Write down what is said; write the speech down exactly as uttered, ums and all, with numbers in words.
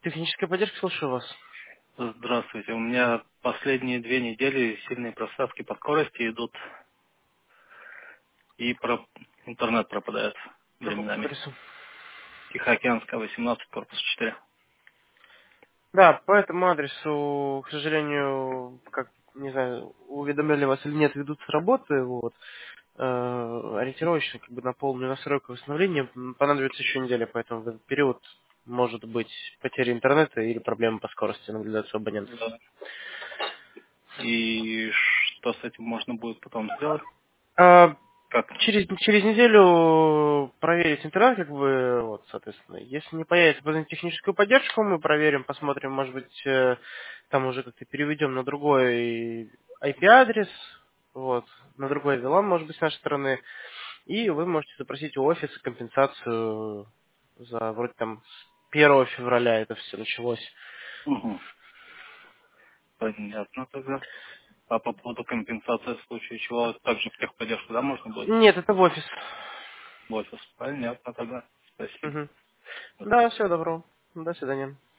Техническая поддержка, слушаю вас. Здравствуйте. У меня последние две недели сильные просадки по скорости идут, и про... интернет пропадает По какому временами. адресу? Тихоокеанская, восемнадцать, корпус четыре. Да, по этому адресу, к сожалению, как, не знаю, уведомляли вас или нет, ведутся работы, вот. Э, ориентировочно, как бы на полную настройку восстановления м, понадобится еще неделя, поэтому в этот период может быть потеря интернета или проблемы по скорости наблюдаться у абонентов. Да. И что с этим можно будет потом сделать? А, Как? через, через неделю проверить интернет, как бы, вот, соответственно. Если не появится, позвонить в техническую поддержку, мы проверим, посмотрим, может быть, э, там уже как-то переведем на другой ай пи-адрес, вот, на другой вилан, может быть, с нашей стороны, и вы можете запросить у офиса компенсацию за, вроде там, с первого февраля это все началось. Угу. Понятно тогда. А по поводу компенсации в случае чего, также в техподдержку, да, можно будет? Нет, это в офис. В офис. Понятно тогда. Спасибо. Мгм. Да, всего доброго. До свидания.